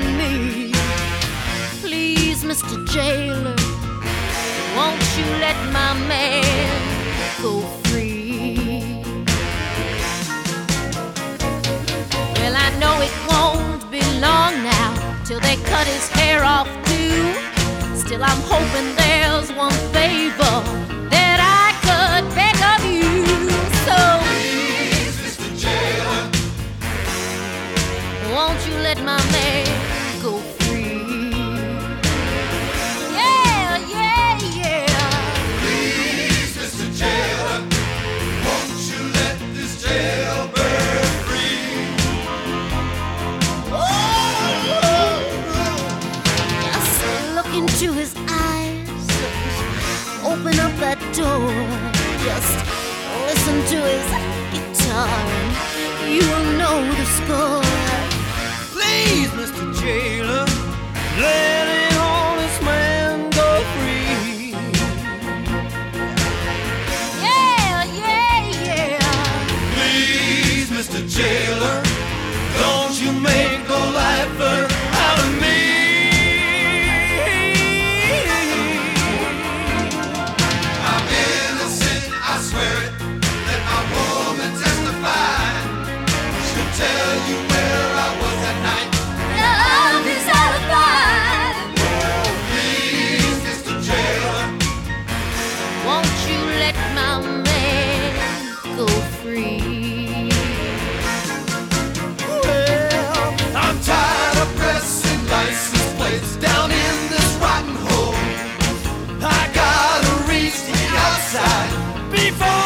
loving me. Please, Mr. Jailer, won't you let my man go free? Well, I know it won't be long now till they cut his hair off too. Still, I'm hoping there's one favor that I could beg of you. So please, Mr. Jailer, won't you let my man go free? Yeah, yeah, yeah. Please, Mr. Jailer, won't you let this jailbird free? Oh, just look into his eyes, open up that door, just listen to his guitar and you will know the score. Please, Mr. Jailer, let an honest man go free. Yeah, yeah, yeah. Please, Mr. Jailer, don't you make a lifer out of me. I'm innocent, I swear it. Let my woman testify. She'll tell you where I was that night. Love is alibi. Please, Mr. Jailer, Won't you let my man go free? well, I'm tired of pressing license plates down in this rotten hole. I gotta reach the outside before